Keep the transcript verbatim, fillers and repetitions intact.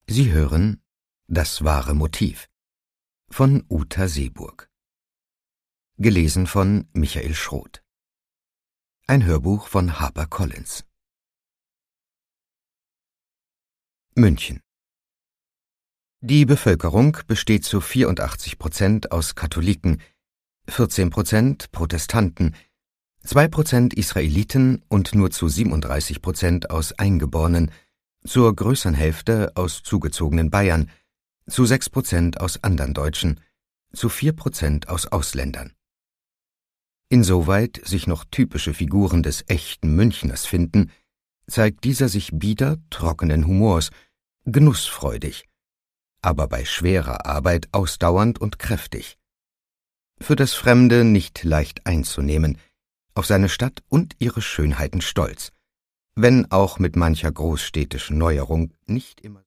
Sie hören Das wahre Motiv von Uta Seeburg. Gelesen von Michael Schroth. Ein Hörbuch von HarperCollins. München. Die Bevölkerung besteht zu vierundachtzig Prozent aus Katholiken, vierzehn Prozent Protestanten, zwei Prozent Israeliten und nur zu siebenunddreißig Prozent aus Eingeborenen, zur größeren Hälfte aus zugezogenen Bayern, zu sechs Prozent aus andern Deutschen, zu vier Prozent aus Ausländern. Insoweit sich noch typische Figuren des echten Münchners finden, zeigt dieser sich bieder, trockenen Humors, genussfreudig, aber bei schwerer Arbeit ausdauernd und kräftig. Für das Fremde nicht leicht einzunehmen, auf seine Stadt und ihre Schönheiten stolz, wenn auch mit mancher großstädtischen Neuerung nicht immer